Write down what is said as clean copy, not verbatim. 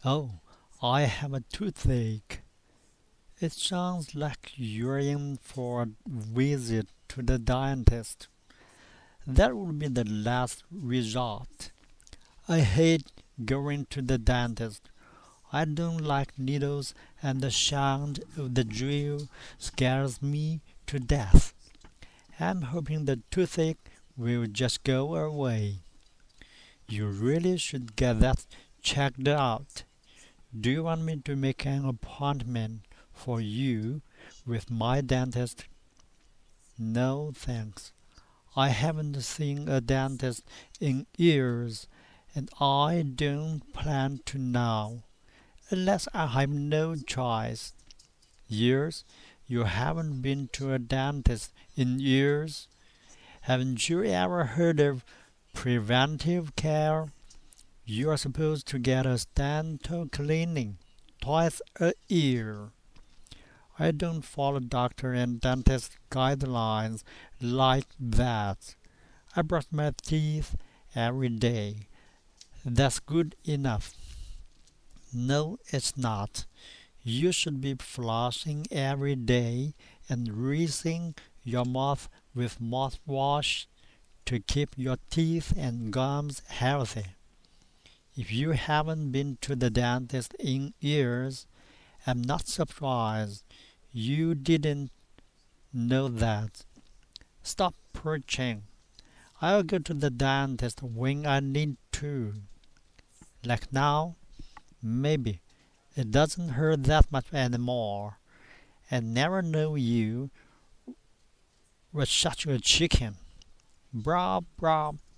Oh, I have a toothache. It sounds like you're in for a visit to the dentist. That would be the last resort. I hate going to the dentist. I don't like needles, and the sound of the drill scares me to death. I'm hoping the toothache will just go away. You really should get that checked out. Do you want me to make an appointment for you with my dentist? No, thanks. I haven't seen a dentist in years, and I don't plan to now, unless I have no choice. Years? You haven't been to a dentist in years? Haven't you ever heard of preventive care? You are supposed to get a dental cleaning twice a year. I don't follow doctor and dentist guidelines like that. I brush my teeth every day. That's good enough. No, it's not. You should be flossing every day and rinsing your mouth with mouthwash to keep your teeth and gums healthy. If you haven't been to the dentist in years, I'm not surprised you didn't know that. Stop preaching. I'll go to the dentist when I need to. Like now, maybe. It doesn't hurt that much anymore. I never knew you were such a chicken. Blah, blah.